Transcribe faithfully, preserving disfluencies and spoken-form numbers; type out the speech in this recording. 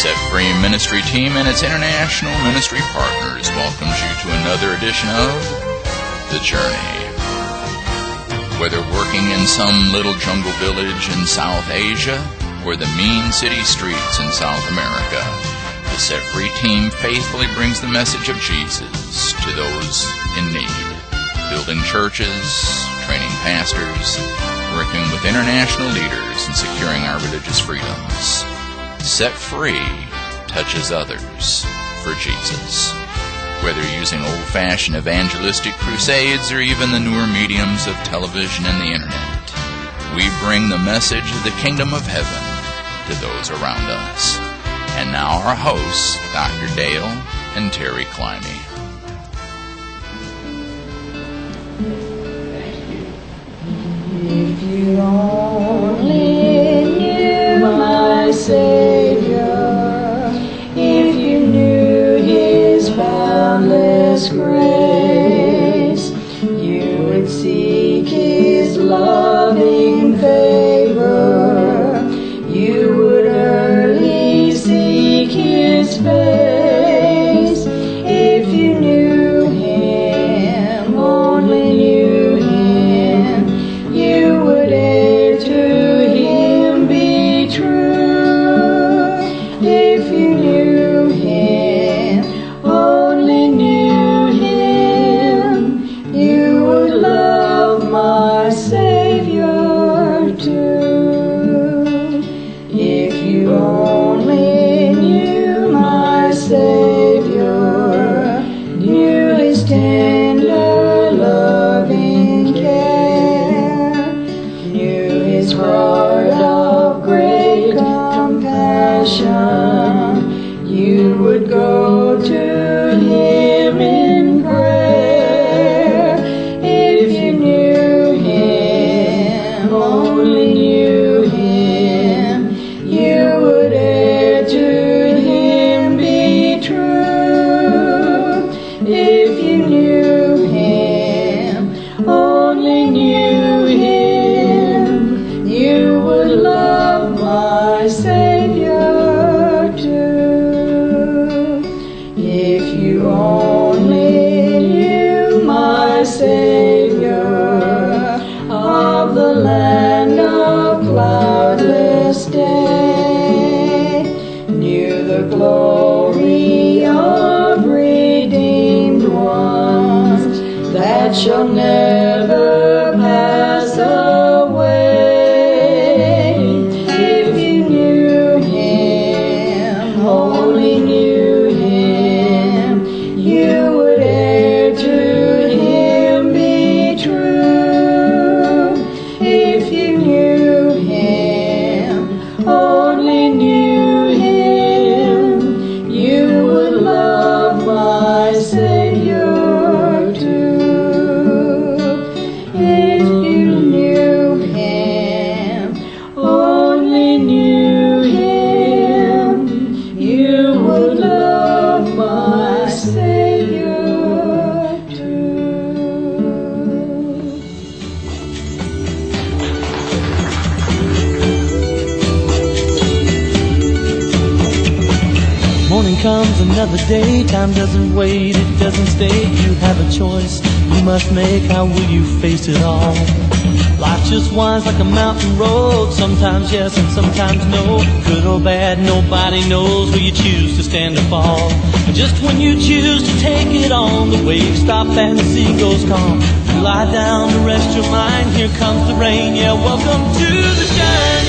Set Free Ministry Team and its international ministry partners welcomes you to another edition of The Journey. Whether working in some little jungle village in South Asia or the mean city streets in South America, the Set Free Team faithfully brings the message of Jesus to those in need, building churches, training pastors, working with international leaders, and securing our religious freedoms. Set Free touches others for Jesus. Whether using old-fashioned evangelistic crusades or even the newer mediums of television and the internet, we bring the message of the kingdom of heaven to those around us. And now our hosts, Doctor Dale and Terry Climby. If you only knew my Savior, if you knew His boundless grace, you would seek His loving favor, you would early seek His face. If you knew Him, only knew Him, you would dare to Him be true. If you knew Him, only knew Him, you would love my Savior too. If you only knew my Savior, knew His tender loving care, knew His heart of great compassion, you would go to Him in prayer. If you knew Him, only knew Him, you would dare to Him be true. If you knew Him, only knew Him, you would love my Savior too. If you only knew my Savior of the land of cloudless day, knew the glory of redeemed ones that shall never pass away. If you knew Him, only knew Him, you would dare to Him be true. If you knew Him, only knew Him, you would love my Savior too. If you knew Him, only knew Him, you would love my Savior too. Morning comes, another day. Time doesn't wait, it doesn't stay. You have a choice you must make. How will you face it all? Life just winds like a mountain road. Sometimes yes and sometimes no. Good or bad, nobody knows. Will you choose to stand or fall? And just when you choose to take it on, the waves stop and the sea goes calm. You lie down to rest your mind. Here comes the rain. Yeah, welcome to the journey.